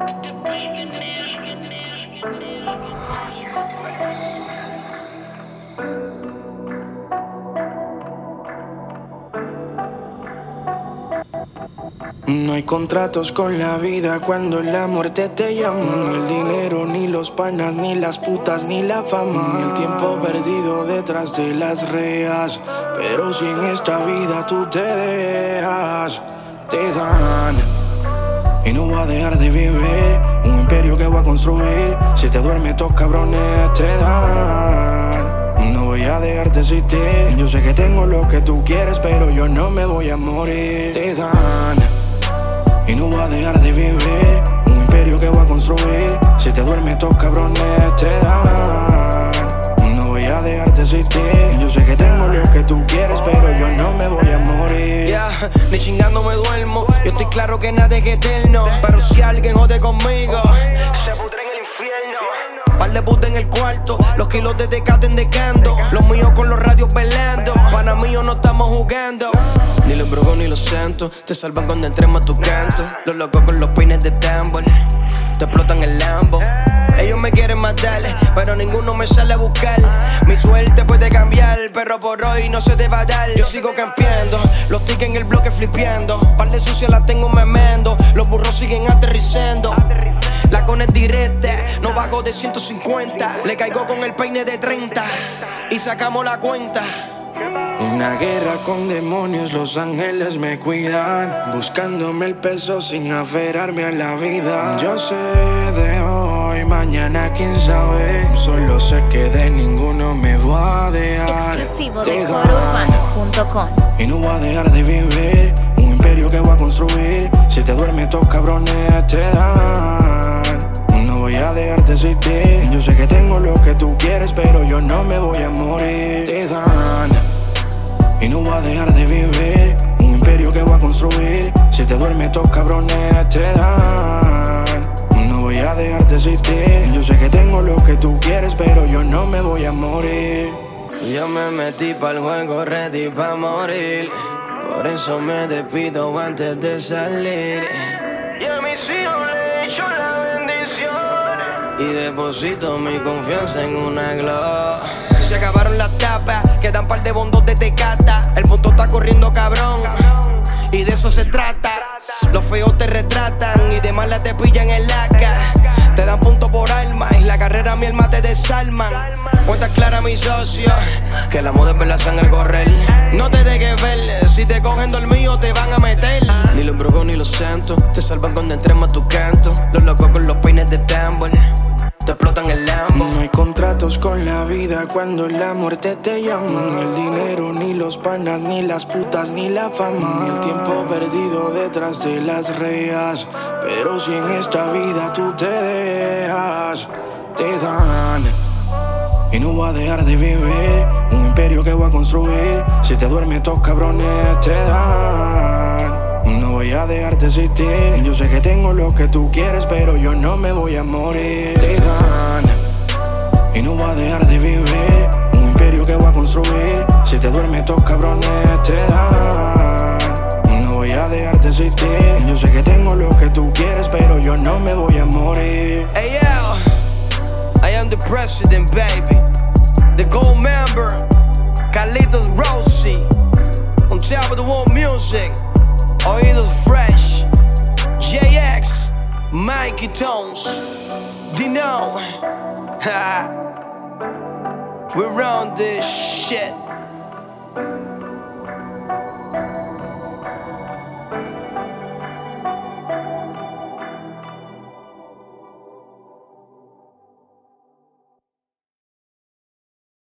No hay contratos con la vida cuando la muerte te llama. Ni el dinero, ni los panas, ni las putas, ni la fama. Ni el tiempo perdido detrás de las reas. Pero si en esta vida tú te dejas, te dan. Y no voy a dejar de vivir un imperio que voy a construir. Si te duermes, estos cabrones te dan. No voy a dejar de existir. Yo sé que tengo lo que tú quieres, pero yo no me voy a morir. Te dan. Y no voy a dejar de vivir un imperio que voy a construir. Si te duermes, estos cabrones te dan. No voy a dejar de existir. Yo sé que tengo lo que tú quieres, pero yo no me voy a morir. Ni chingando me duermo. Yo estoy claro que nada es eterno. Pero si alguien jode conmigo, se pudre en el infierno. Par de putas en el cuarto, los kilos de Tecate endecando. Los míos con los radios velando. Pana mío no estamos jugando. Ni los brujos ni los santos te salvan cuando entremos a tu canto. Los locos con los peines de tambor te explotan el Lambo. Ellos me quieren matar, pero ninguno me sale a buscar. Mi suerte puede cambiar, pero por hoy no se te va a dar. Yo sigo campeando, los tickets en el bloque flipeando. Par de sucias la tengo memendo, los burros siguen aterrizando. La con es directa, no bajo de 150. Le caigo con el peine de 30 y sacamos la cuenta. Una guerra con demonios, los ángeles me cuidan. Buscándome el peso sin aferrarme a la vida. Yo sé de hoy, mañana quién sabe. Solo sé que de ninguno me voy a dejar. Exclusivo de corourbano.com. Y no voy a dejar de vivir un imperio que voy a construir. Si te duermes, estos cabrones te dan. No voy a dejar de existir. Yo sé que tengo lo que tú quieres, pero yo no me voy a morir. Te dan. Y no voy a dejar de vivir un imperio que voy a construir. Si te duermes, estos cabrones te dan. No voy a dejar de existir. Yo sé que tengo lo que tú quieres, pero yo no me voy a morir. Yo me metí pa'l juego ready pa' morir. Por eso me despido antes de salir. Y a mis hijos le he hecho la bendición. Y deposito mi confianza en una glow. Se acabaron las tapas, quedan par de bondos de Tecata. El punto está corriendo cabrón, y de eso se trata. Los feos te retratan y de mala te pillan en laca. Te dan punto por alma y la carrera mi alma te desarman. Cuentas claras mi socio, que la moda es ver la sangre correr. No te dejes ver, si te cogen dormido te van a meter. Ni los brujos ni los santos te salvan cuando entremos a tu canto. Los locos con los peines de tambor te explotan el Lambo. No hay contratos con la vida cuando la muerte te llama. Ni el dinero, ni los panas, ni las putas, ni la fama. Ni el tiempo perdido detrás de las reas. Pero si en esta vida tú te dejas, te dan. Y no voy a dejar de vivir un imperio que voy a construir. Si te duermes, estos cabrones te dan. No voy a dejar de existir. Yo sé que tengo lo que tú quieres, pero yo no me voy a morir. Te dan. Y no voy a dejar de vivir un imperio que voy a construir. Si te duermes, estos cabrones te dan. No voy a dejar de existir. Yo sé que tengo lo que tú quieres, pero yo no me voy a morir. Hey yo, I am the president, baby. The gold member, Carlitos Rossi. On top of the world music. Oídos Fresh, JX, Mikey Tones, Dino. We run this shit.